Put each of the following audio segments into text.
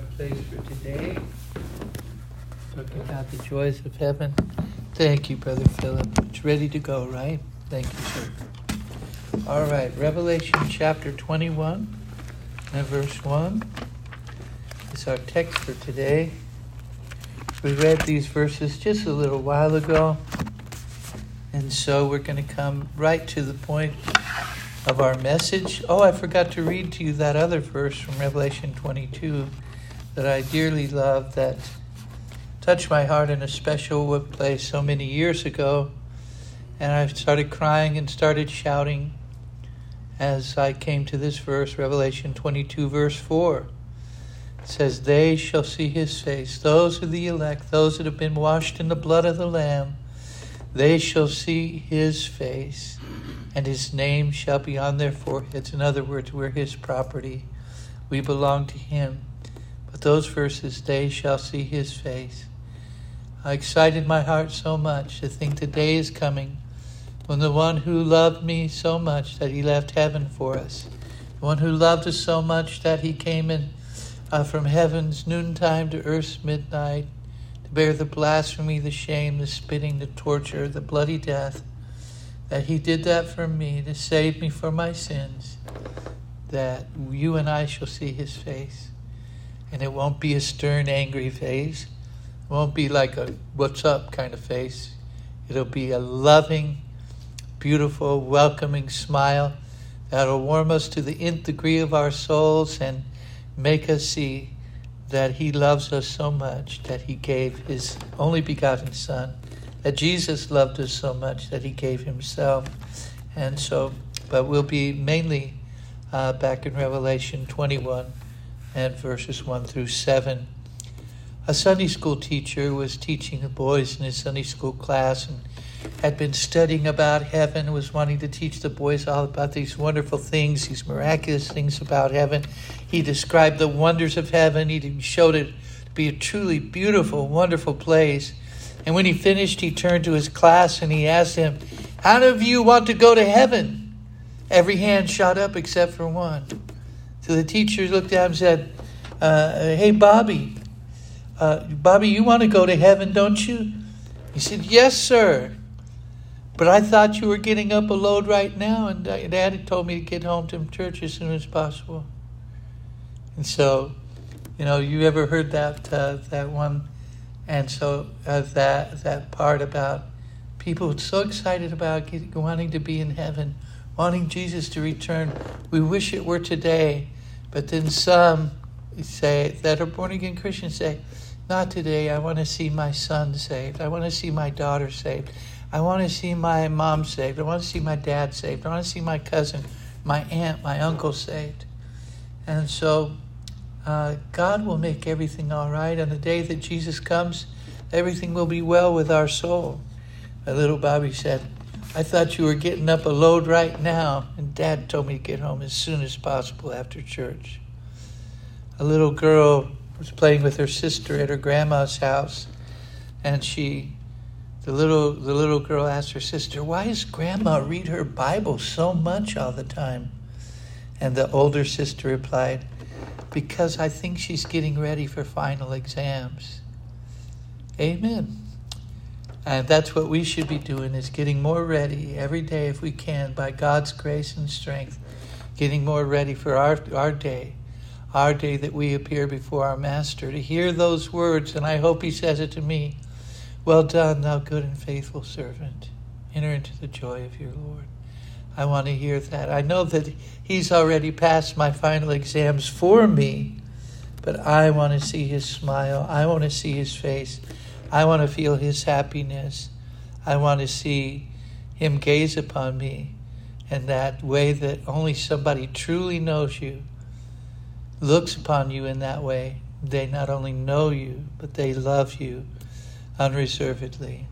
place for today. Talking about the joys of heaven. Thank you, Brother Philip. It's ready to go, right? Thank you, sir. All right, Revelation chapter 21 and verse 1 is our text for today. We read these verses just a little while ago, and so we're going to come right to the point of our message. Oh, I forgot to read to you that other verse from Revelation 22 that I dearly love, that touched my heart in a special place so many years ago. And I started crying and started shouting as I came to this verse, Revelation 22, verse 4. It says, "They shall see his face." Those are the elect, those that have been washed in the blood of the Lamb. They shall see his face, and his name shall be on their foreheads. In other words, we're his property. We belong to him. But those verses, they shall see his face. I excited my heart so much to think the day is coming when the one who loved me so much that he left heaven for us, the one who loved us so much that he came in from heaven's noontime to earth's midnight to bear the blasphemy, the shame, the spitting, the torture, the bloody death, that he did that for me to save me from my sins, that you and I shall see his face. And it won't be a stern, angry face. It won't be like a what's up kind of face. It'll be a loving, beautiful, welcoming smile that'll warm us to the nth degree of our souls and make us see that he loves us so much that he gave his only begotten Son, that Jesus loved us so much that he gave himself. And so, but we'll be mainly back in Revelation 21 and verses 1 through 7. A Sunday school teacher was teaching the boys in his Sunday school class and had been studying about heaven, was wanting to teach the boys all about these wonderful things, these miraculous things about heaven. He described the wonders of heaven. He showed it to be a truly beautiful, wonderful place. And when he finished, he turned to his class and he asked them, "How many of you want to go to heaven?" Every hand shot up except for one. So the teacher looked at him and said, "Hey, Bobby, you want to go to heaven, don't you?" He said, "Yes, sir. But I thought you were getting up a load right now, and Dad had told me to get home to church as soon as possible." And so, you ever heard that one? And so that part about people so excited about wanting to be in heaven, wanting Jesus to return. We wish it were today. But then some say, that are born-again Christians say, "Not today. I want to see my son saved. I want to see my daughter saved. I want to see my mom saved. I want to see my dad saved. I want to see my cousin, my aunt, my uncle saved." And so God will make everything all right. On the day that Jesus comes, everything will be well with our soul. My little Bobby said, "I thought you were getting up a load right now, and Dad told me to get home as soon as possible after church." A little girl was playing with her sister at her grandma's house, and the little girl asked her sister, "Why does Grandma read her Bible so much all the time?" And the older sister replied, "Because I think she's getting ready for final exams." Amen. And that's what we should be doing, is getting more ready every day if we can, by God's grace and strength, getting more ready for our day that we appear before our Master, to hear those words. And I hope he says it to me, "Well done, thou good and faithful servant. Enter into the joy of your Lord." I want to hear that. I know that he's already passed my final exams for me, but I want to see his smile. I want to see his face. I want to feel his happiness. I want to see him gaze upon me in that way that only somebody truly knows you looks upon you in that way. They not only know you, but they love you unreservedly.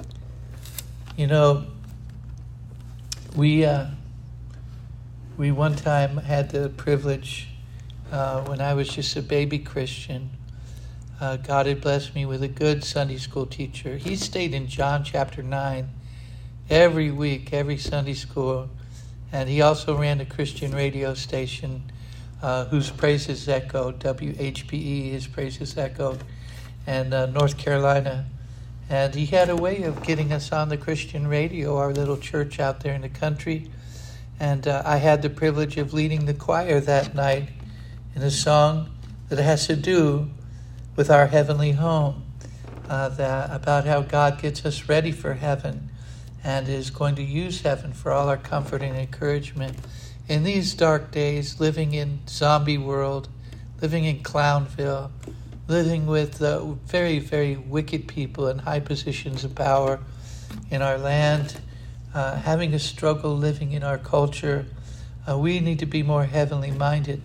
We one time had the privilege, when I was just a baby Christian, God had blessed me with a good Sunday school teacher. He stayed in John chapter 9 every week, every Sunday school. And he also ran a Christian radio station whose praises echoed, WHPE, his praises echoed, and North Carolina. And he had a way of getting us on the Christian radio, our little church out there in the country. And I had the privilege of leading the choir that night in a song that has to do with our heavenly home, about how God gets us ready for heaven and is going to use heaven for all our comfort and encouragement. In these dark days, living in zombie world, living in Clownville, living with very, very wicked people in high positions of power in our land, having a struggle living in our culture, we need to be more heavenly minded.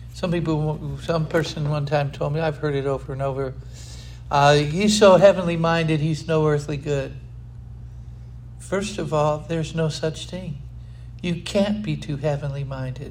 Some person one time told me, I've heard it over and over, he's so heavenly minded, he's no earthly good. First of all, there's no such thing. You can't be too heavenly minded.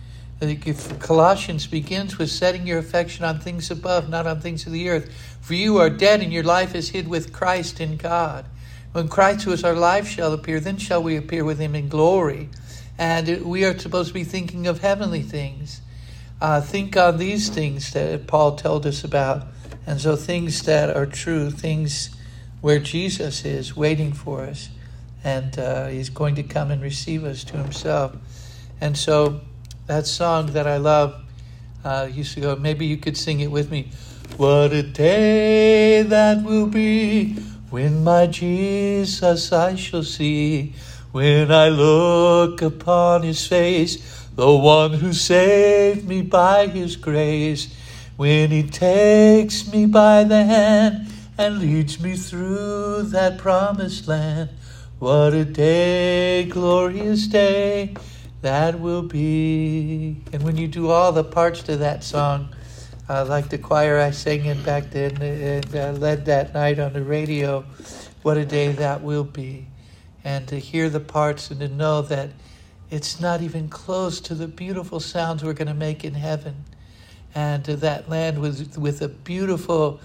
Colossians begins with setting your affection on things above, not on things of the earth. For you are dead, and your life is hid with Christ in God. When Christ, who is our life, shall appear, then shall we appear with him in glory. And we are supposed to be thinking of heavenly things. Think on these things that Paul told us about. And so things that are true, things where Jesus is waiting for us. And he's going to come and receive us to himself. And so that song that I love used to go, maybe you could sing it with me. What a day that will be when my Jesus I shall see. When I look upon his face, the one who saved me by his grace. When he takes me by the hand and leads me through that promised land. What a day, glorious day that will be. And when you do all the parts to that song, like the choir I sang in back then and led that night on the radio, what a day that will be. And to hear the parts and to know that it's not even close to the beautiful sounds we're going to make in heaven. And to that land with a beautiful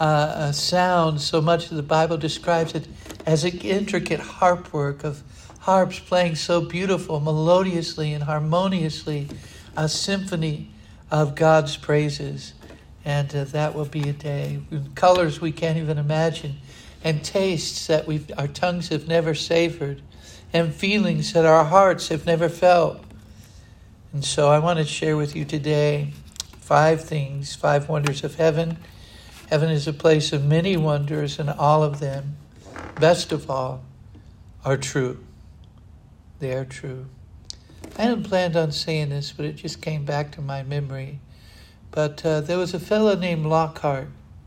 sound, so much that the Bible describes it as an intricate harp work of harps playing so beautiful, melodiously and harmoniously, a symphony of God's praises. And that will be a day. Colors we can't even imagine, and tastes that our tongues have never savored, and feelings that our hearts have never felt. And so I want to share with you today 5 things, 5 wonders of heaven. Heaven is a place of many wonders, and all of them, best of all, are true. They are true. I hadn't planned on saying this, but it just came back to my memory. But there was a fellow named Lockhart.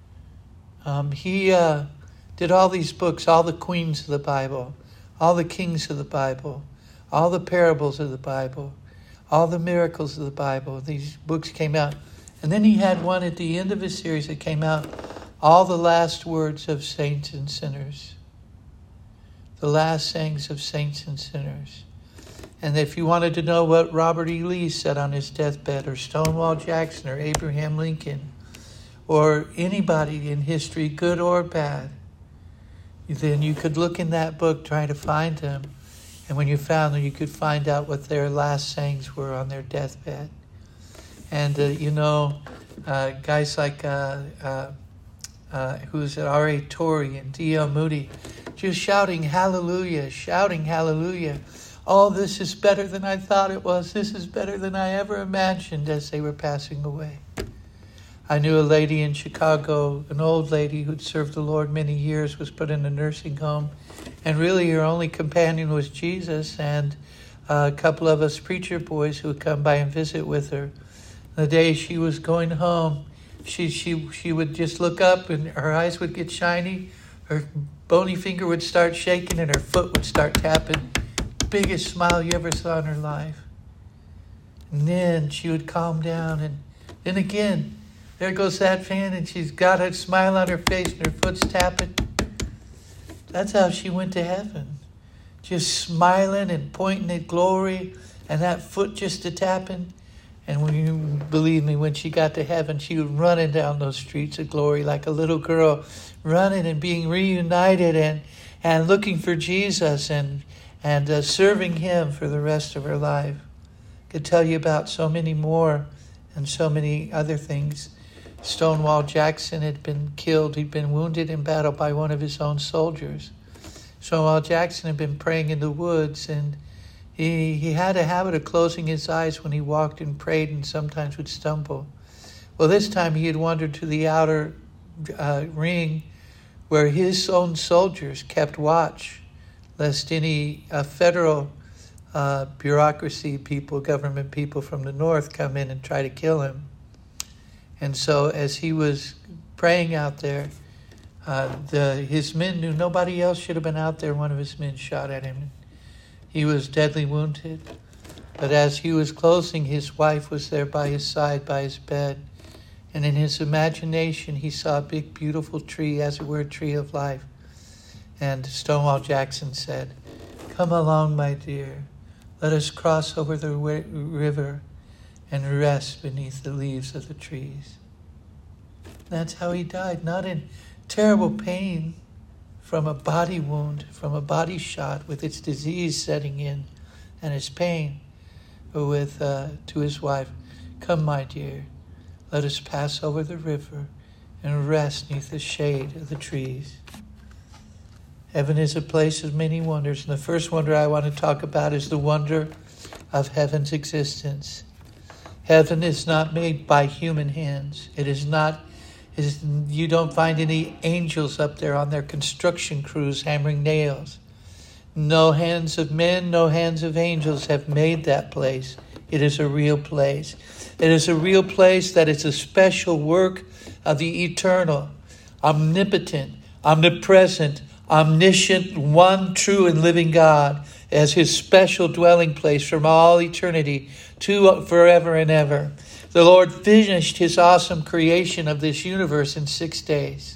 He did all these books, all the queens of the Bible, all the kings of the Bible, all the parables of the Bible, all the miracles of the Bible. These books came out. And then he had one at the end of his series that came out, All the Last Words of Saints and Sinners. The last sayings of saints and sinners. And if you wanted to know what Robert E. Lee said on his deathbed, or Stonewall Jackson, or Abraham Lincoln, or anybody in history, good or bad, then you could look in that book, try to find them. And when you found them, you could find out what their last sayings were on their deathbed. And, guys like who's it, R.A. Torrey and D.L. Moody, just shouting hallelujah. Oh, this is better than I thought it was. This is better than I ever imagined, as they were passing away. I knew a lady in Chicago, an old lady who'd served the Lord many years, was put in a nursing home. And really her only companion was Jesus and a couple of us preacher boys who would come by and visit with her. The day she was going home, she would just look up and her eyes would get shiny. Her bony finger would start shaking and her foot would start tapping. Biggest smile you ever saw in her life. And then she would calm down, and then again, there goes that fan, and she's got a smile on her face and her foot's tapping. That's how she went to heaven. Just smiling and pointing at glory, and that foot just a tapping. And when you believe me, when she got to heaven, she was running down those streets of glory like a little girl, running and being reunited and looking for Jesus and serving him for the rest of her life. I could tell you about so many more and so many other things. Stonewall Jackson had been killed. He'd been wounded in battle by one of his own soldiers. Stonewall Jackson had been praying in the woods, and he had a habit of closing his eyes when he walked and prayed, and sometimes would stumble. Well, this time he had wandered to the outer ring where his own soldiers kept watch, lest any federal bureaucracy people, government people from the north come in and try to kill him. And so as he was praying out there, his men knew nobody else should have been out there. One of his men shot at him. He was deadly wounded. But as he was closing, his wife was there by his side, by his bed. And in his imagination, he saw a big, beautiful tree, as it were a tree of life. And Stonewall Jackson said, "Come along, my dear. Let us cross over the river and rest beneath the leaves of the trees." That's how he died, not in terrible pain from a body wound, from a body shot with its disease setting in and his pain, but with to his wife, "Come, my dear, let us pass over the river and rest beneath the shade of the trees." Heaven is a place of many wonders, and the first wonder I want to talk about is the wonder of heaven's existence. Heaven is not made by human hands. You don't find any angels up there on their construction crews hammering nails. No hands of men, no hands of angels have made that place. It is a real place. It is a real place that is a special work of the eternal, omnipotent, omnipresent, omniscient, one true and living God as his special dwelling place from all eternity to forever and ever. The Lord finished his awesome creation of this universe in 6 days.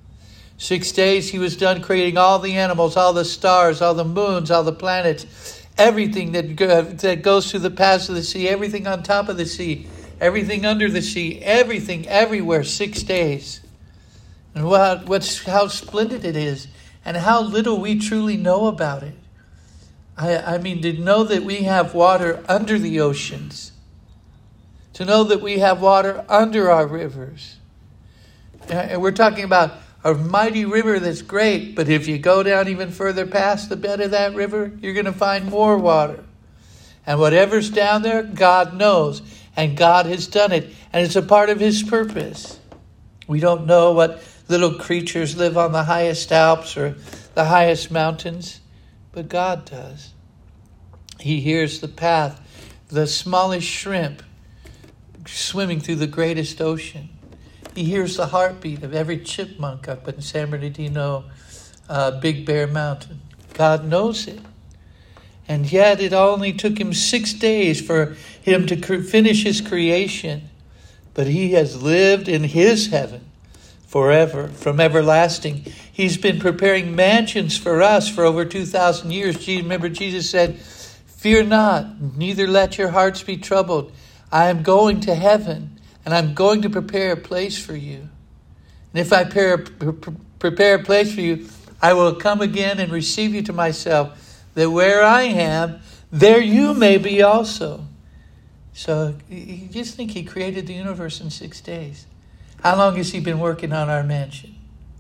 6 days he was done creating all the animals, all the stars, all the moons, all the planets, everything that goes through the paths of the sea, everything on top of the sea, everything under the sea, everything everywhere, 6 days. And how splendid it is, and how little we truly know about it. I mean, to know that we have water under the oceans, to know that we have water under our rivers. And we're talking about a mighty river that's great, but if you go down even further past the bed of that river, you're going to find more water. And whatever's down there, God knows, and God has done it, and it's a part of his purpose. We don't know what little creatures live on the highest Alps or the highest mountains, but God does. He hears the path, the smallest shrimp swimming through the greatest ocean. He hears the heartbeat of every chipmunk up in San Bernardino, Big Bear Mountain. God knows it. And yet it only took him 6 days for him to finish his creation. But he has lived in his heaven forever, from everlasting. He's been preparing mansions for us for over 2,000 years. Remember, Jesus said, "Fear not, neither let your hearts be troubled. I am going to heaven, and I'm going to prepare a place for you. And if I prepare a place for you, I will come again and receive you to myself, that where I am, there you may be also." So you just think he created the universe in 6 days. How long has he been working on our mansion?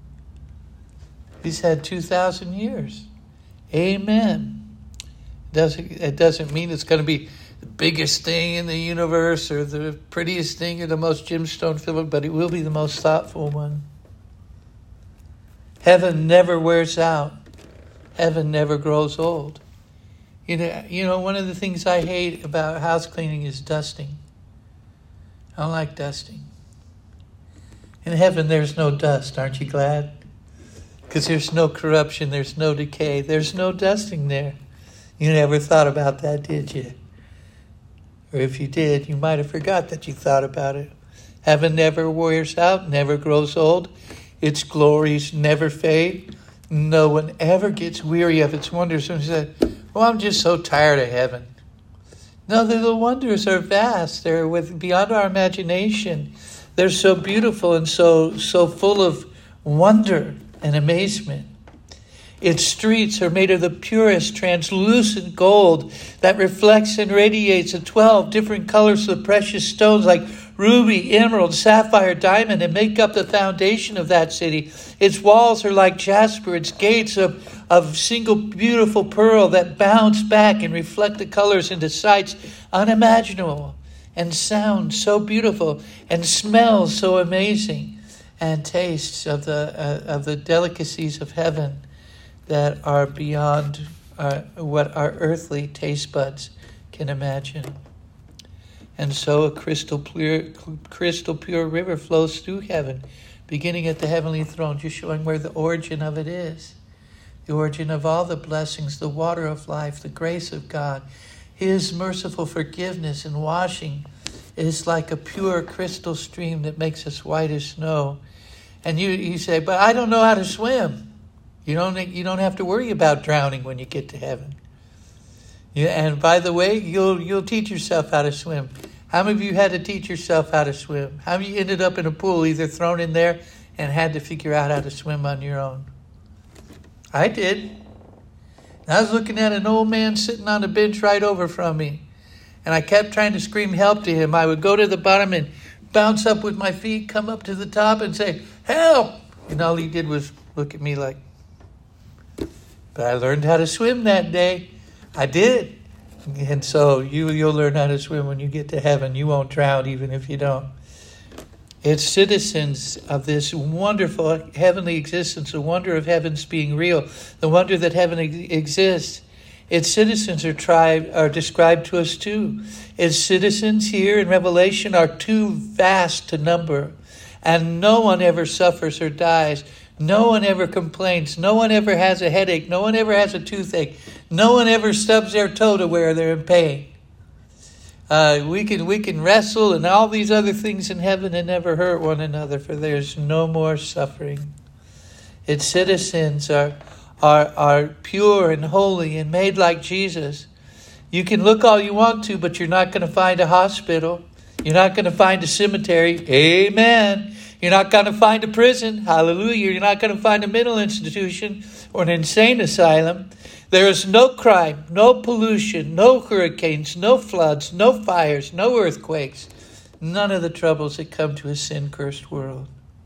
He's had 2,000 years. Amen. It doesn't mean it's going to be the biggest thing in the universe or the prettiest thing or the most gemstone-filled, but it will be the most thoughtful one. Heaven never wears out. Heaven never grows old. You know, one of the things I hate about house cleaning is dusting. I don't like dusting. In heaven, there's no dust. Aren't you glad? Because there's no corruption. There's no decay. There's no dusting there. You never thought about that, did you? Or if you did, you might have forgot that you thought about it. Heaven never wears out, never grows old. Its glories never fade. No one ever gets weary of its wonders. And said, "Oh, I'm just so tired of heaven." No, the wonders are vast. They're beyond our imagination. They're so beautiful and so full of wonder and amazement. Its streets are made of the purest translucent gold that reflects and radiates the 12 different colors of precious stones like ruby, emerald, sapphire, diamond, and make up the foundation of that city. Its walls are like jasper, its gates of single beautiful pearl that bounce back and reflect the colors into sights unimaginable, and sound so beautiful, and smells so amazing, and tastes of the delicacies of heaven that are beyond what our earthly taste buds can imagine. And so a crystal pure river flows through heaven, beginning at the heavenly throne, just showing where the origin of it is. The origin of all the blessings, the water of life, the grace of God. His merciful forgiveness and washing is like a pure crystal stream that makes us white as snow. And you say, but I don't know how to swim. You don't have to worry about drowning when you get to heaven. And by the way, you'll teach yourself how to swim. How many of you had to teach yourself how to swim? How many of you ended up in a pool, either thrown in there and had to figure out how to swim on your own? I did. And I was looking at an old man sitting on a bench right over from me. And I kept trying to scream help to him. I would go to the bottom and bounce up with my feet, come up to the top and say, help! And all he did was look at me like, but I learned how to swim that day. I did. And so you'll learn how to swim when you get to heaven. You won't drown even if you don't. It's citizens of this wonderful heavenly existence, the wonder of heavens being real, the wonder that heaven exists. Its citizens are described to us too. Its citizens here in Revelation are too vast to number. And no one ever suffers or dies. No one ever complains. No one ever has a headache. No one ever has a toothache. No one ever stubs their toe to where they're in pain. We can wrestle and all these other things in heaven and never hurt one another, for there's no more suffering. Its citizens are pure and holy and made like Jesus. You can look all you want to, but you're not going to find a hospital. You're not going to find a cemetery. Amen. You're not going to find a prison. Hallelujah. You're not going to find a mental institution or an insane asylum. There is no crime, no pollution, no hurricanes, no floods, no fires, no earthquakes. None of the troubles that come to a sin-cursed world.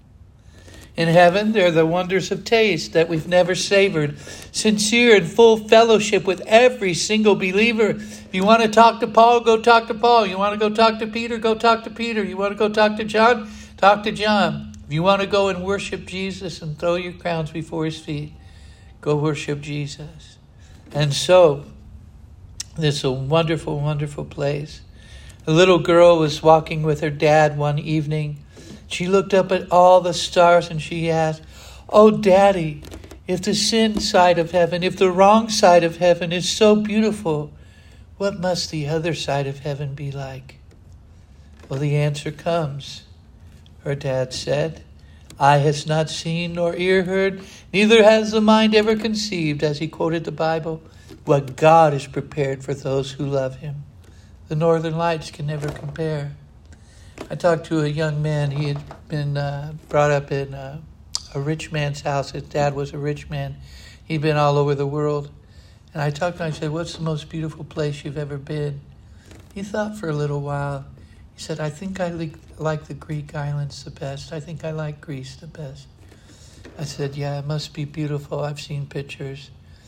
In heaven, there are the wonders of taste that we've never savored. Sincere and full fellowship with every single believer. If you want to talk to Paul, go talk to Paul. You want to go talk to Peter, go talk to Peter. You want to go talk to John, talk to John. If you want to go and worship Jesus and throw your crowns before his feet, go worship Jesus. And so, this is a wonderful, wonderful place. A little girl was walking with her dad one evening. She looked up at all the stars and she asked, "Oh, Daddy, if the sin side of heaven, if the wrong side of heaven is so beautiful, what must the other side of heaven be like?" Well, the answer comes. Her dad said, "Eye has not seen nor ear heard, neither has the mind ever conceived," as he quoted the Bible, "what God has prepared for those who love him." The northern lights can never compare. I talked to a young man. He had been brought up in a rich man's house. His dad was a rich man. He'd been all over the world. And I talked to him. I said, "What's the most beautiful place you've ever been?" He thought for a little while. He said, "I think I like the Greek islands the best. I think I like Greece the best." I said, "Yeah, it must be beautiful. I've seen pictures."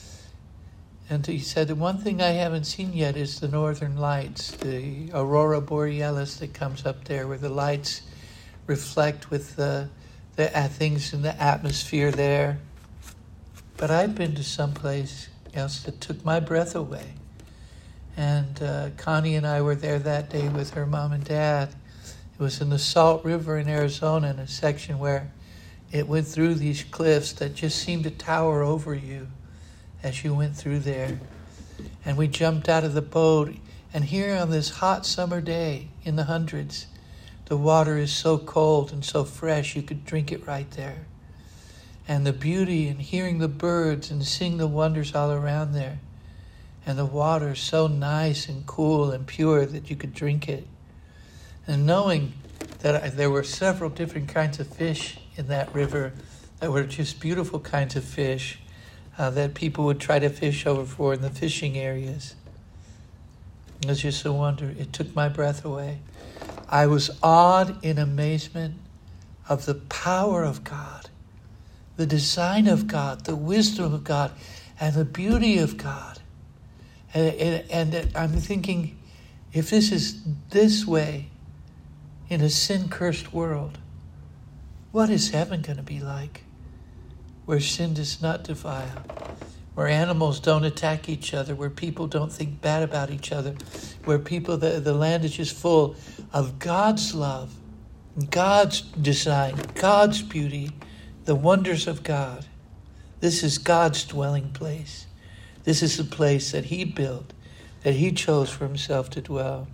And he said, "The one thing I haven't seen yet is the northern lights, the aurora borealis that comes up there, where the lights reflect with the things in the atmosphere there. But I've been to someplace else that took my breath away." And Connie and I were there that day with her mom and dad. It was in the Salt River in Arizona, in a section where it went through these cliffs that just seemed to tower over you as you went through there. And we jumped out of the boat, and here on this hot summer day in the hundreds, the water is so cold and so fresh you could drink it right there. And the beauty and hearing the birds and seeing the wonders all around there. And the water is so nice and cool and pure that you could drink it. And knowing that there were several different kinds of fish in that river that were just beautiful kinds of fish that people would try to fish over for in the fishing areas. It was just a wonder. It took my breath away. I was awed in amazement of the power of God, the design of God, the wisdom of God, and the beauty of God. And I'm thinking, if this is this way in a sin-cursed world, what is heaven going to be like? Where sin does not defile, where animals don't attack each other, where people don't think bad about each other, where the land is just full of God's love, God's design, God's beauty, the wonders of God. This is God's dwelling place. This is the place that He built, that He chose for Himself to dwell.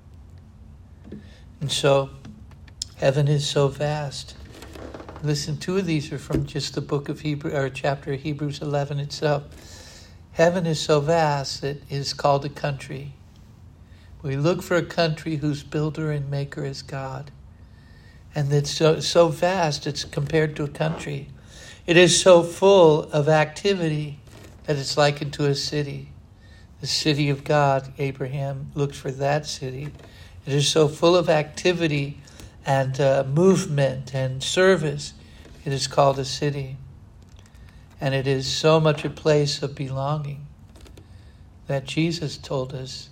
And so, heaven is so vast. Listen, 2 of these are from just the book of Hebrews, or chapter of Hebrews 11 itself. Heaven is so vast that it is called a country. We look for a country whose builder and maker is God. And it's so vast, it's compared to a country. It is so full of activity that it's likened to a city. The city of God, Abraham looked for that city. It is so full of activity and movement and service. It is called a city. And it is so much a place of belonging that Jesus told us,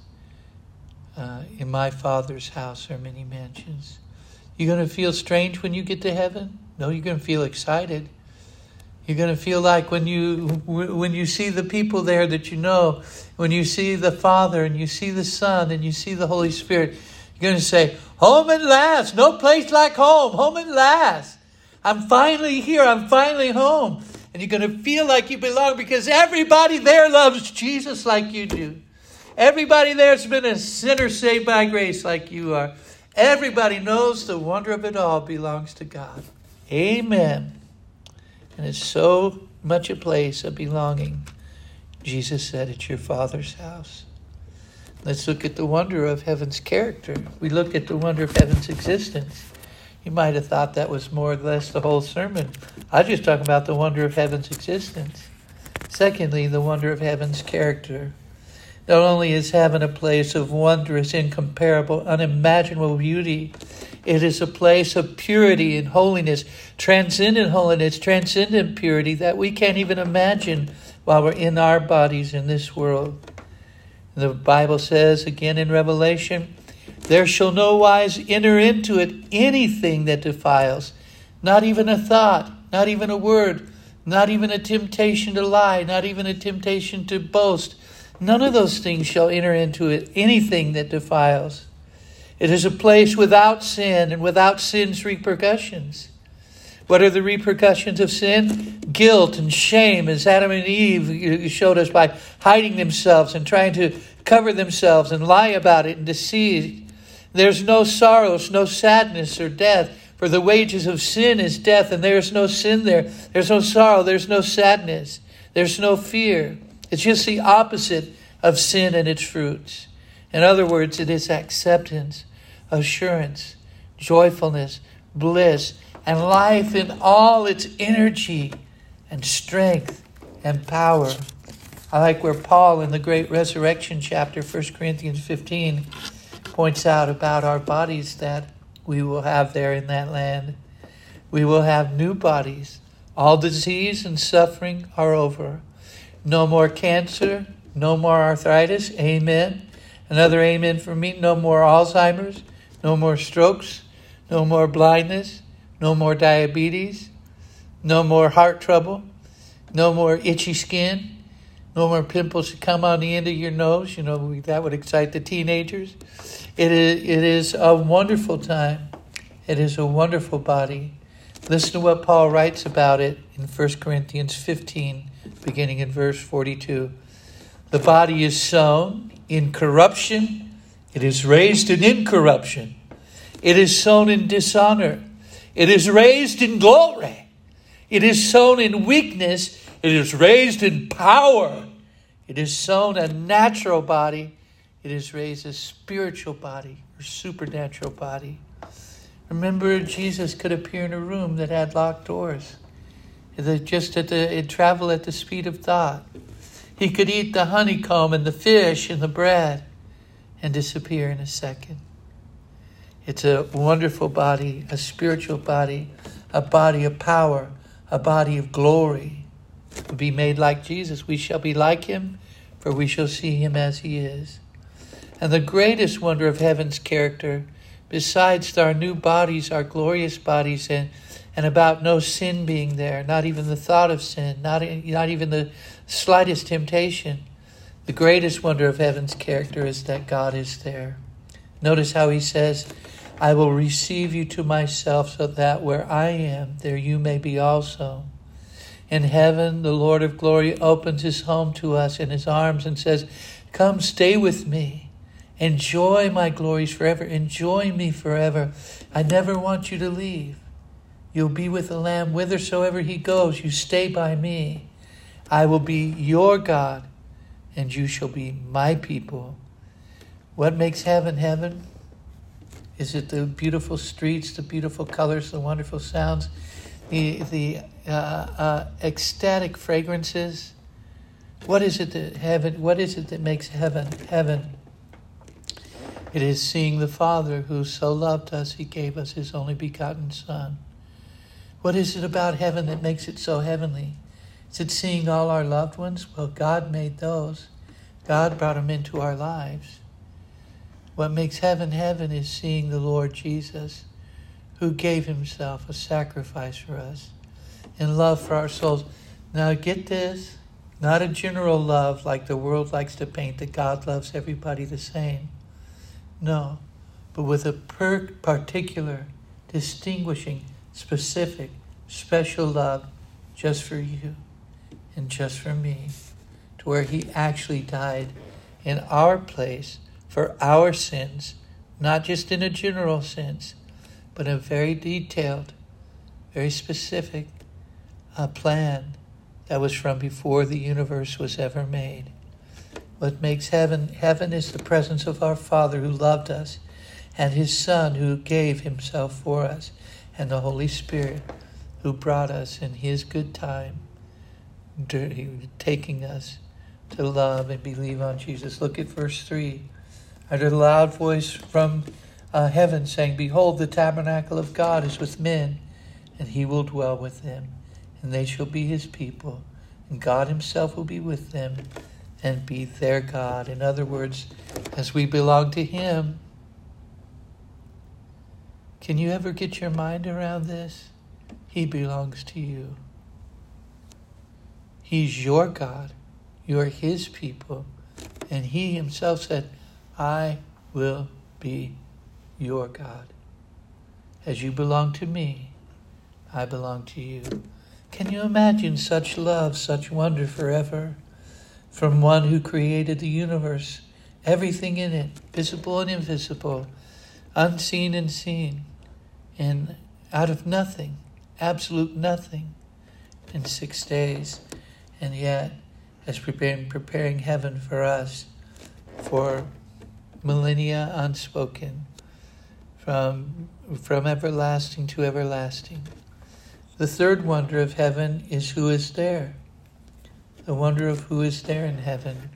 in my Father's house are many mansions. You're going to feel strange when you get to heaven? No, you're going to feel excited. You're going to feel like when you see the people there that you know, when you see the Father and you see the Son and you see the Holy Spirit, you're going to say, home at last, no place like home at last. I'm finally here, I'm finally home. And you're going to feel like you belong because everybody there loves Jesus like you do. Everybody there's been a sinner saved by grace like you are. Everybody knows the wonder of it all belongs to God. Amen. And it's so much a place of belonging. Jesus said, it's your Father's house. Let's look at the wonder of heaven's character. We look at the wonder of heaven's existence. You might have thought that was more or less the whole sermon. I was just talking about the wonder of heaven's existence. Secondly, the wonder of heaven's character. Not only is heaven a place of wondrous, incomparable, unimaginable beauty, it is a place of purity and holiness, transcendent purity that we can't even imagine while we're in our bodies in this world. The Bible says again in Revelation, there shall no wise enter into it anything that defiles, not even a thought, not even a word, not even a temptation to lie, not even a temptation to boast. None of those things shall enter into it, anything that defiles. It is a place without sin and without sin's repercussions. What are the repercussions of sin? Guilt and shame, as Adam and Eve showed us by hiding themselves and trying to cover themselves and lie about it and deceive. There's no sorrows, no sadness or death, for the wages of sin is death, and there's no sin there. There's no sorrow, there's no sadness, there's no fear. It's just the opposite of sin and its fruits. In other words, it is acceptance, assurance, joyfulness, bliss, and life in all its energy and strength and power. I like where Paul in the great resurrection chapter, 1 Corinthians 15, points out about our bodies that we will have there in that land. We will have new bodies. All disease and suffering are over. No more cancer, no more arthritis. Amen. Another amen for me. No more Alzheimer's, no more strokes, no more blindness, no more diabetes, no more heart trouble, no more itchy skin, no more pimples that come on the end of your nose. You know, that would excite the teenagers. It is a wonderful time. It is a wonderful body. Listen to what Paul writes about it in 1 Corinthians 15, beginning in verse 42. The body is sown in corruption. It is raised in incorruption. It is sown in dishonor. It is raised in glory. It is sown in weakness. It is raised in power. It is sown a natural body. It is raised a spiritual body or supernatural body. Remember, Jesus could appear in a room that had locked doors. It traveled at the speed of thought. He could eat the honeycomb and the fish and the bread and disappear in a second. It's a wonderful body, a spiritual body, a body of power, a body of glory. To be made like Jesus, we shall be like him, for we shall see him as he is. And the greatest wonder of heaven's character, besides our new bodies, our glorious bodies, and about no sin being there, not even the thought of sin, not even the slightest temptation, the greatest wonder of heaven's character is that God is there. Notice how he says, I will receive you to myself so that where I am, there you may be also. In heaven, the Lord of glory opens his home to us in his arms and says, come stay with me. Enjoy my glories forever. Enjoy me forever. I never want you to leave. You'll be with the Lamb whithersoever he goes. You stay by me. I will be your God, and you shall be my people. What makes heaven heaven? Is it the beautiful streets, the beautiful colors, the wonderful sounds, the ecstatic fragrances? What is it that makes heaven heaven? It is seeing the Father who so loved us, he gave us his only begotten Son. What is it about heaven that makes it so heavenly? Is it seeing all our loved ones? Well, God made those. God brought them into our lives. What makes heaven heaven is seeing the Lord Jesus, who gave himself a sacrifice for us in love for our souls. Now get this, not a general love like the world likes to paint, that God loves everybody the same. No, but with a particular, distinguishing, specific, special love just for you and just for me, to where he actually died in our place for our sins, not just in a general sense, but a very detailed, very specific plan that was from before the universe was ever made. What makes heaven is the presence of our Father who loved us, and his Son who gave himself for us, and the Holy Spirit who brought us in his good time, taking us to love and believe on Jesus. Look at verse 3. I heard a loud voice from heaven saying, behold, the tabernacle of God is with men, and he will dwell with them, and they shall be his people, and God himself will be with them and be their God. In other words, as we belong to him. Can you ever get your mind around this? He belongs to you. He's your God. You're his people. And he himself said, I will be your God. As you belong to me, I belong to you. Can you imagine such love, such wonder forever from one who created the universe, everything in it, visible and invisible, unseen and seen, and out of nothing, absolute nothing, in 6 days, and yet has preparing heaven for us for millennia unspoken, from everlasting to everlasting. The third wonder of heaven is who is there. The wonder of who is there in heaven.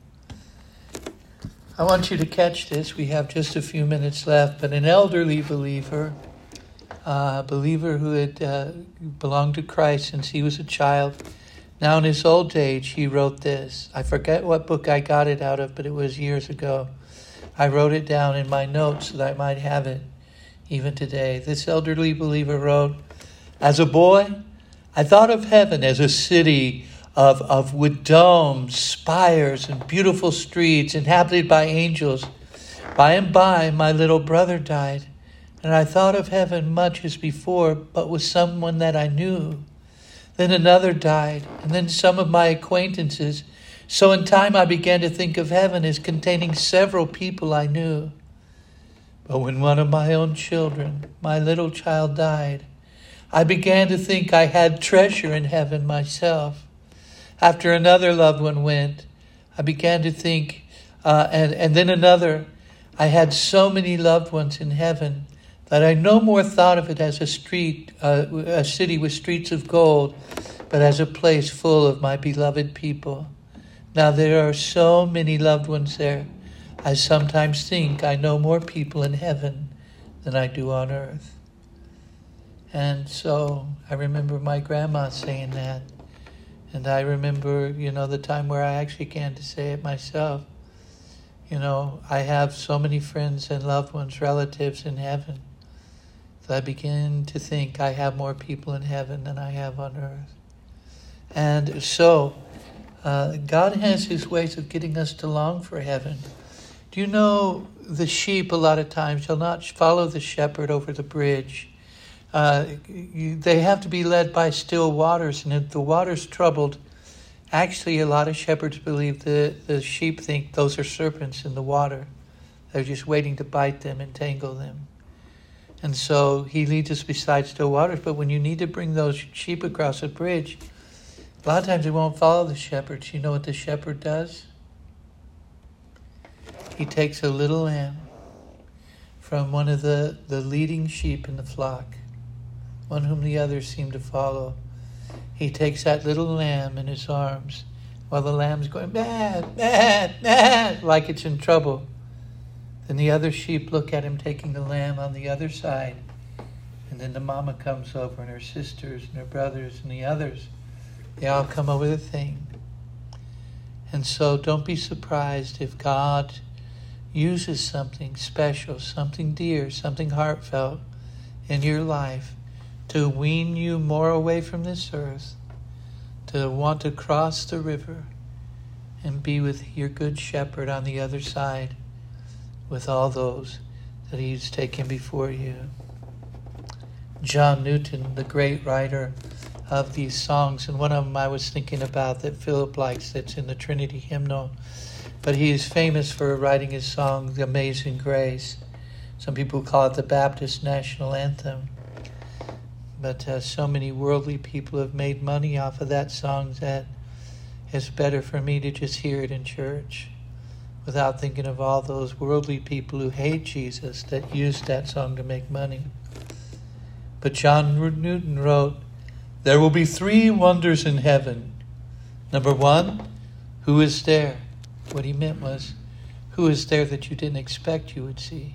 I want you to catch this. We have just a few minutes left, but an elderly believer, a believer who had belonged to Christ since he was a child, now in his old age, he wrote this. I forget what book I got it out of, but it was years ago. I wrote it down in my notes so that I might have it even today. This elderly believer wrote, as a boy, I thought of heaven as a city with domes, spires, and beautiful streets inhabited by angels. By and by, my little brother died, and I thought of heaven much as before, but with someone that I knew. Then another died, and then some of my acquaintances. So in time I began to think of heaven as containing several people I knew. But when one of my own children, my little child, died, I began to think I had treasure in heaven myself. After another loved one went, I began to think, and then another. I had so many loved ones in heaven that I no more thought of it as a city with streets of gold, but as a place full of my beloved people. Now there are so many loved ones there. I sometimes think I know more people in heaven than I do on earth. And so I remember my grandma saying that. And I remember, the time where I actually came to say it myself. I have so many friends and loved ones, relatives in heaven, that I begin to think I have more people in heaven than I have on earth. And so God has his ways of getting us to long for heaven. Do you know the sheep a lot of times will not follow the shepherd over the bridge? They have to be led by still waters, and if the water's troubled, actually a lot of shepherds believe the sheep think those are serpents in the water. They're just waiting to bite them and tangle them. And so he leads us beside still waters, but when you need to bring those sheep across a bridge, a lot of times they won't follow the shepherds. You know what the shepherd does? He takes a little lamb from one of the leading sheep in the flock, one whom the others seem to follow. He takes that little lamb in his arms while the lamb's going, "Mad, mad, mad," like it's in trouble. Then the other sheep look at him taking the lamb on the other side. And then the mama comes over, and her sisters and her brothers and the others, they all come over the thing. And so don't be surprised if God uses something special, something dear, something heartfelt in your life to wean you more away from this earth, to want to cross the river and be with your good shepherd on the other side with all those that he's taken before you. John Newton, the great writer of these songs, and one of them I was thinking about that Philip likes, that's in the Trinity hymnal, but he is famous for writing his song, The Amazing Grace. Some people call it the Baptist national anthem. But so many worldly people have made money off of that song that it's better for me to just hear it in church without thinking of all those worldly people who hate Jesus that used that song to make money. But John Newton wrote, "There will be 3 wonders in heaven. Number 1, who is there?" What he meant was, who is there that you didn't expect you would see?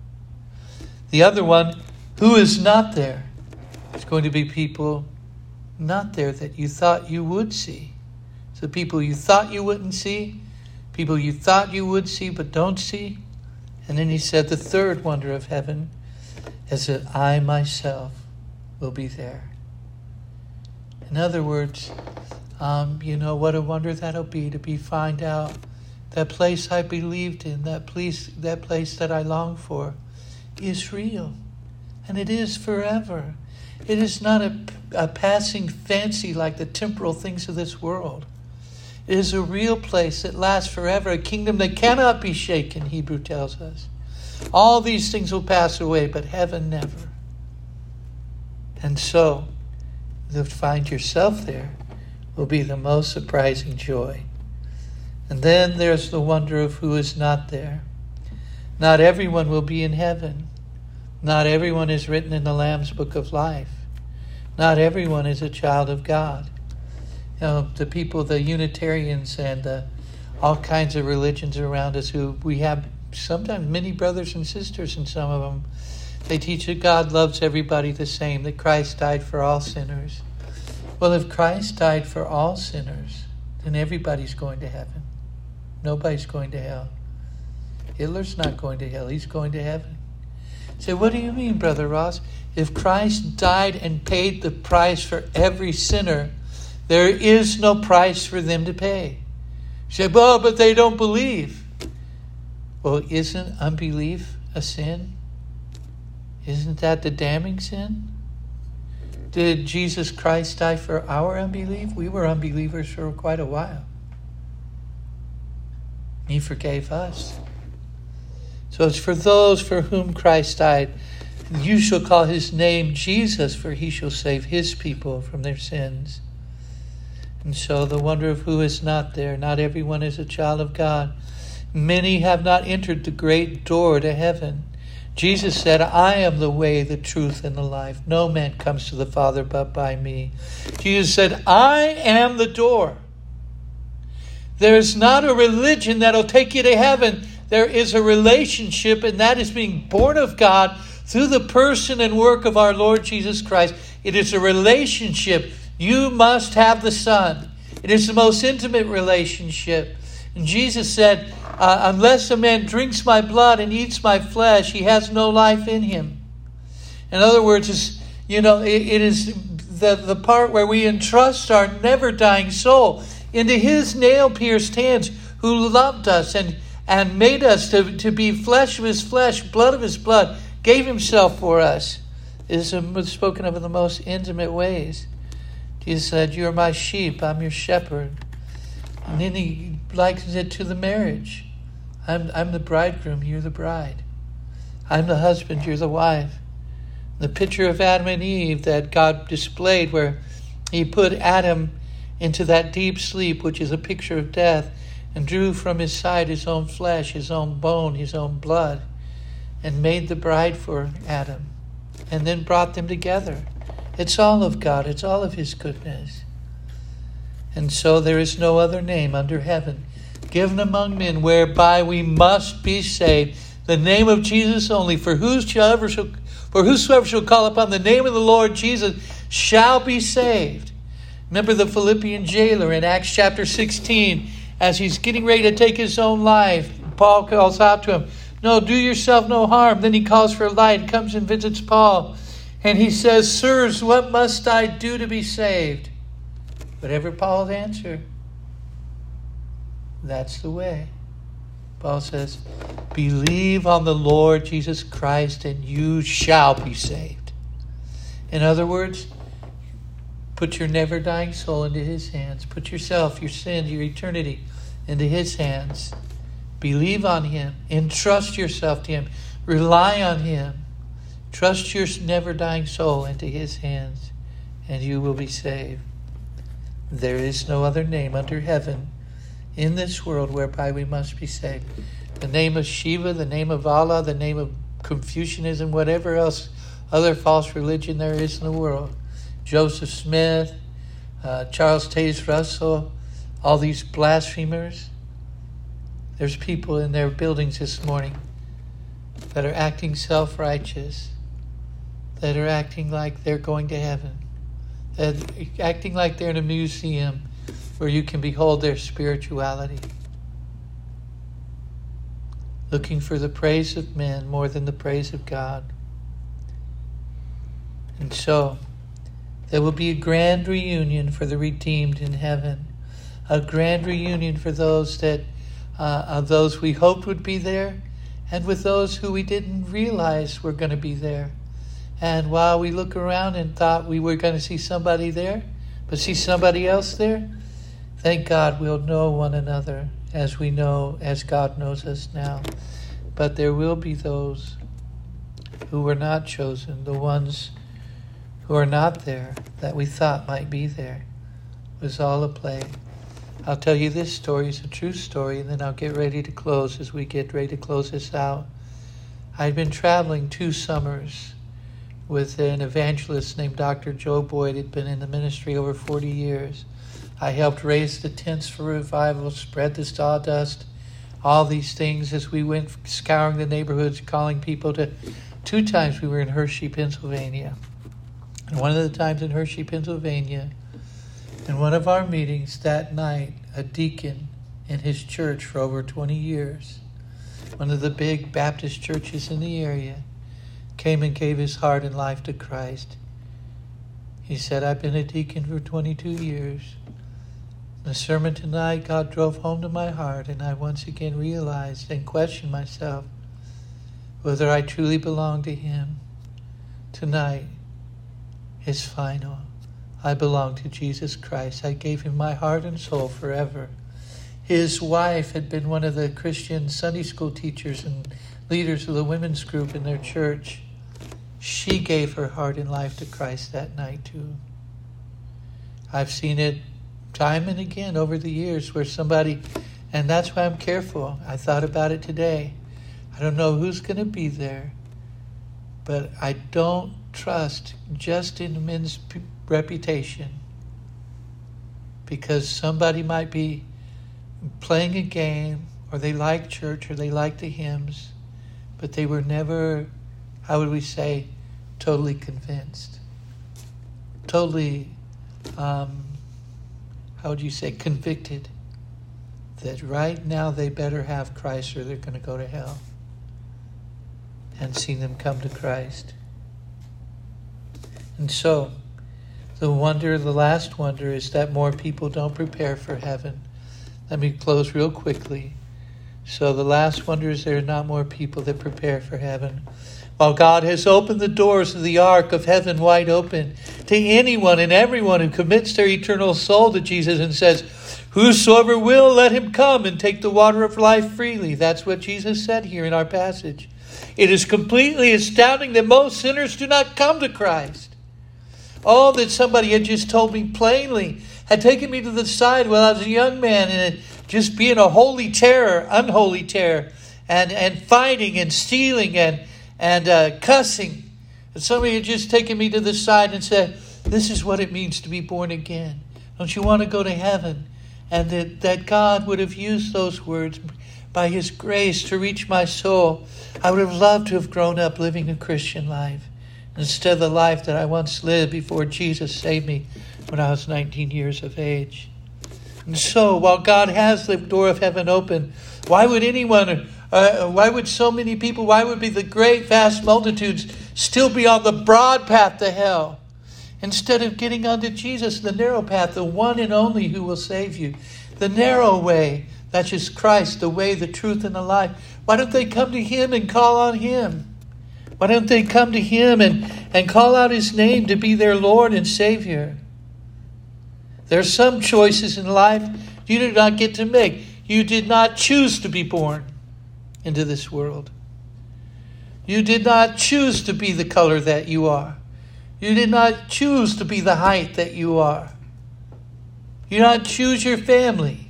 The other one, who is not there? It's going to be people not there that you thought you would see. So people you thought you wouldn't see, people you thought you would see but don't see. And then he said the third wonder of heaven is that I myself will be there. In other words, what a wonder that'll be to find out that place I believed in, that place that I long for is real. And it is forever. It is not a passing fancy like the temporal things of this world. It is a real place that lasts forever, a kingdom that cannot be shaken, Hebrew tells us. All these things will pass away, but heaven never. And so, to find yourself there will be the most surprising joy. And then there's the wonder of who is not there. Not everyone will be in heaven. Not everyone is written in the Lamb's Book of Life. Not everyone is a child of God. The people, the Unitarians and all kinds of religions around us who we have sometimes many brothers and sisters in some of them, they teach that God loves everybody the same, that Christ died for all sinners. Well, if Christ died for all sinners, then everybody's going to heaven. Nobody's going to hell. Hitler's not going to hell. He's going to heaven. Say, what do you mean, Brother Ross? If Christ died and paid the price for every sinner, there is no price for them to pay. You say, well, but they don't believe. Well, isn't unbelief a sin? Isn't that the damning sin? Did Jesus Christ die for our unbelief? We were unbelievers for quite a while. He forgave us. So it's for those for whom Christ died. You shall call his name Jesus, for he shall save his people from their sins. And so the wonder of who is not there. Not everyone is a child of God. Many have not entered the great door to heaven. Jesus said, I am the way, the truth, and the life. No man comes to the Father but by me. Jesus said, I am the door. There is not a religion that'll take you to heaven. There is a relationship, and that is being born of God through the person and work of our Lord Jesus Christ. It is a relationship. You must have the Son. It is the most intimate relationship. And Jesus said, unless a man drinks my blood and eats my flesh, he has no life in him. In other words, it is the part where we entrust our never-dying soul into his nail-pierced hands, who loved us and made us to be flesh of his flesh, blood of his blood, gave himself for us. It is spoken of in the most intimate ways. Jesus said, you are my sheep, I'm your shepherd. And then he likens it to the marriage. I'm the bridegroom, you're the bride. I'm the husband, you're the wife. The picture of Adam and Eve that God displayed, where he put Adam into that deep sleep, which is a picture of death, and drew from his side his own flesh, his own bone, his own blood, and made the bride for Adam, and then brought them together. It's all of God. It's all of his goodness. And so there is no other name under heaven given among men whereby we must be saved. The name of Jesus only. For whosoever shall call upon the name of the Lord Jesus shall be saved. Remember the Philippian jailer in Acts chapter 16. As he's getting ready to take his own life, Paul calls out to him, no, do yourself no harm. Then he calls for a light, comes and visits Paul. And he says, sirs, what must I do to be saved? Whatever Paul's answer, that's the way. Paul says, believe on the Lord Jesus Christ and you shall be saved. In other words, put your never-dying soul into his hands. Put yourself, your sin, your eternity into his hands. Believe on him. Entrust yourself to him. Rely on him. Trust your never-dying soul into his hands, and you will be saved. There is no other name under heaven in this world whereby we must be saved. The name of Shiva, the name of Allah, the name of Confucianism, whatever else, other false religion there is in the world. Joseph Smith, Charles Taze Russell, all these blasphemers. There's people in their buildings this morning that are acting self-righteous, that are acting like they're going to heaven, that are acting like they're in a museum where you can behold their spirituality, looking for the praise of men more than the praise of God. And so, there will be a grand reunion for the redeemed in heaven, a grand reunion for those that those we hoped would be there, and with those who we didn't realize were going to be there. And while we look around and thought we were going to see somebody there, but see somebody else there, thank God we'll know one another as we know, as God knows us now. But there will be those who were not chosen, the ones who are not there that we thought might be there. It was all a play. I'll tell you this story. It's a true story, and then I'll get ready to close as we get ready to close this out. I'd been traveling 2 summers with an evangelist named Dr. Joe Boyd. He'd been in the ministry over 40 years. I helped raise the tents for revival, spread the sawdust, all these things as we went scouring the neighborhoods, calling people to... 2 times we were in Hershey, Pennsylvania. And one of the times in Hershey, Pennsylvania, in one of our meetings that night, a deacon in his church for over 20 years, one of the big Baptist churches in the area, came and gave his heart and life to Christ. He said, I've been a deacon for 22 years. In the sermon tonight, God drove home to my heart, and I once again realized and questioned myself whether I truly belong to him. Tonight is final. I belong to Jesus Christ. I gave him my heart and soul forever. His wife had been one of the Christian Sunday school teachers and leaders of the women's group in their church. She gave her heart and life to Christ that night too. I've seen it time and again over the years where somebody, and that's why I'm careful. I thought about it today. I don't know who's going to be there, but I don't trust just in men's reputation, because somebody might be playing a game, or they like church, or they like the hymns, but they were never how would we say, totally convinced? Totally, how would you say, convicted that right now they better have Christ or they're going to go to hell. And see them come to Christ. And so, the last wonder is that more people don't prepare for heaven. Let me close real quickly. So the last wonder is there are not more people that prepare for heaven. While God has opened the doors of the ark of heaven wide open to anyone and everyone who commits their eternal soul to Jesus and says, whosoever will, let him come and take the water of life freely. That's what Jesus said here in our passage. It is completely astounding that most sinners do not come to Christ. Oh, that somebody had just told me plainly, had taken me to the side when I was a young man and just being a holy terror, unholy terror, and fighting and stealing and cussing. And somebody had just taken me to the side and said, this is what it means to be born again. Don't you want to go to heaven? And that God would have used those words by His grace to reach my soul. I would have loved to have grown up living a Christian life instead of the life that I once lived before Jesus saved me when I was 19 years of age. And so, while God has the door of heaven open, why would so many people, why would be the great vast multitudes still be on the broad path to hell instead of getting onto Jesus, the narrow path, the one and only who will save you? The narrow way, that's just Christ, the way, the truth, and the life. Why don't they come to Him and call on Him? Why don't they come to Him and call out His name to be their Lord and Savior? There are some choices in life you do not get to make. You did not choose to be born into this world. You did not choose to be the color that you are. You did not choose to be the height that you are. You did not choose your family.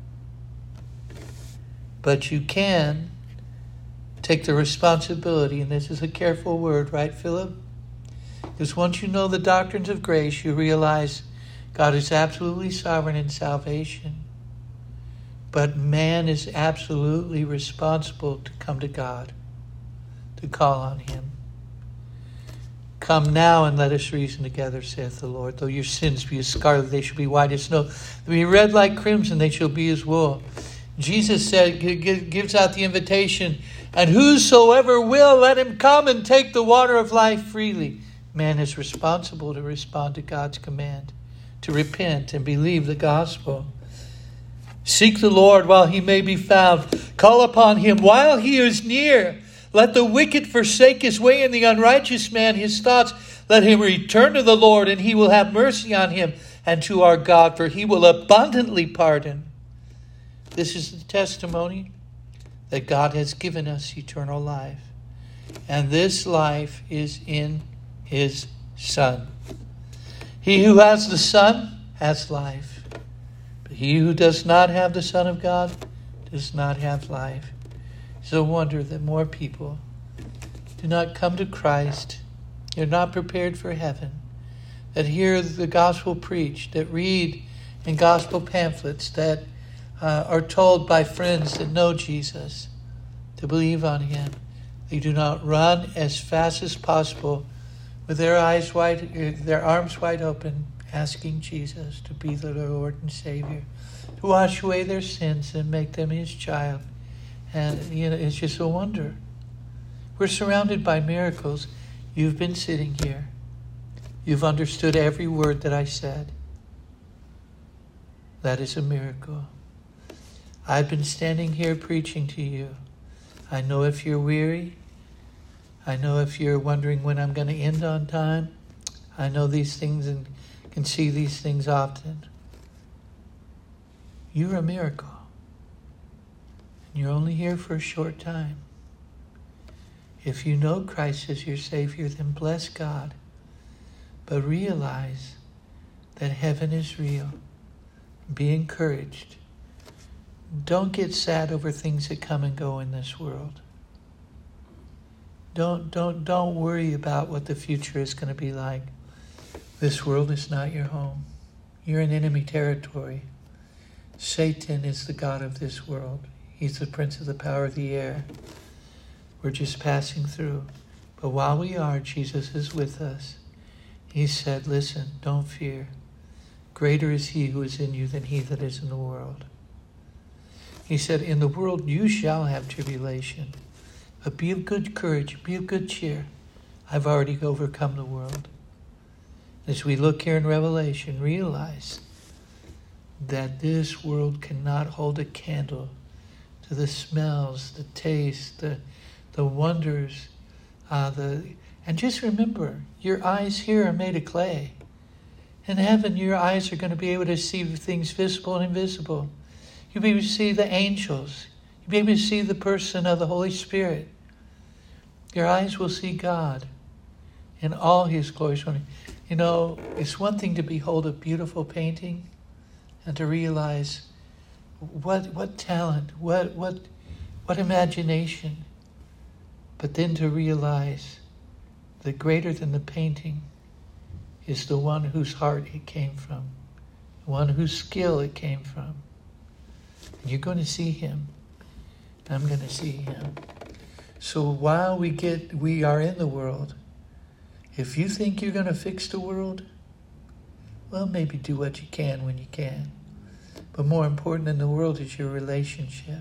But you can take the responsibility, and this is a careful word, right, Philip? Because once you know the doctrines of grace, you realize God is absolutely sovereign in salvation. But man is absolutely responsible to come to God, to call on Him. Come now and let us reason together, saith the Lord. Though your sins be as scarlet, they shall be white as snow. They be red like crimson, they shall be as wool. Jesus said, gives out the invitation, and whosoever will, let him come and take the water of life freely. Man is responsible to respond to God's command, to repent and believe the gospel. Seek the Lord while He may be found. Call upon Him while He is near. Let the wicked forsake his way and the unrighteous man his thoughts. Let him return to the Lord, and He will have mercy on him, and to our God, for He will abundantly pardon. This is the testimony that God has given us eternal life. And this life is in His Son. He who has the Son has life. But he who does not have the Son of God does not have life. It's a wonder that more people do not come to Christ. They're not prepared for heaven. That hear the gospel preached, that read in gospel pamphlets, that are told by friends that know Jesus to believe on Him. They do not run as fast as possible with their arms wide open, asking Jesus to be their Lord and Savior, to wash away their sins and make them His child. And it's just a wonder. We're surrounded by miracles. You've been sitting here. You've understood every word that I said. That is a miracle. I've been standing here preaching to you. I know if you're weary. I know if you're wondering when I'm going to end on time. I know these things and can see these things often. You're a miracle. And you're only here for a short time. If you know Christ as your Savior, then bless God. But realize that heaven is real. Be encouraged. Don't get sad over things that come and go in this world. Don't worry about what the future is going to be like. This world is not your home. You're in enemy territory. Satan is the god of this world. He's the prince of the power of the air. We're just passing through. But while we are, Jesus is with us. He said, listen, don't fear. Greater is he who is in you than he that is in the world. He said, in the world you shall have tribulation. But be of good courage, be of good cheer. I've already overcome the world. As we look here in Revelation, realize that this world cannot hold a candle to the smells, the taste, the wonders, and just remember, your eyes here are made of clay. In heaven, your eyes are going to be able to see things visible and invisible. You'll be able to see the angels. You'll be able to see the person of the Holy Spirit. Your eyes will see God in all his glory. You know, it's one thing to behold a beautiful painting and to realize what talent, what imagination. But then to realize that greater than the painting is the one whose heart it came from, the one whose skill it came from. And you're going to see him. I'm going to see him. So while we are in the world, if you think you're going to fix the world, well, maybe do what you can when you can. But more important in the world is your relationship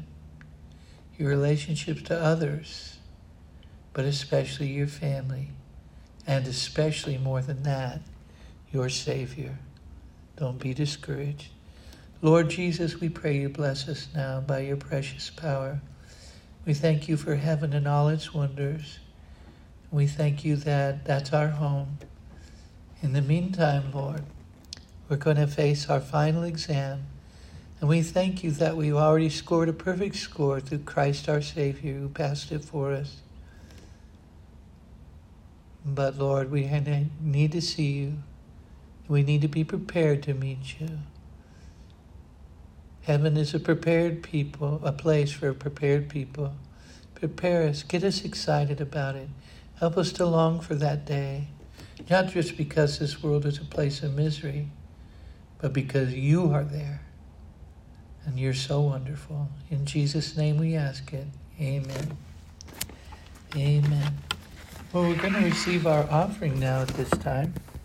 to others, but especially your family, and especially more than that, your Savior. Don't be discouraged. Lord Jesus, we pray you bless us now by your precious power. We thank you for heaven and all its wonders. We thank you that that's our home. In the meantime, Lord, we're going to face our final exam. And we thank you that we've already scored a perfect score through Christ our Savior who passed it for us. But Lord, we need to see you. We need to be prepared to meet you. Heaven is a prepared people, a place for prepared people. Prepare us, get us excited about it. Help us to long for that day. Not just because this world is a place of misery, but because you are there. And you're so wonderful. In Jesus' name we ask it. Amen. Amen. Well, we're going to receive our offering now at this time.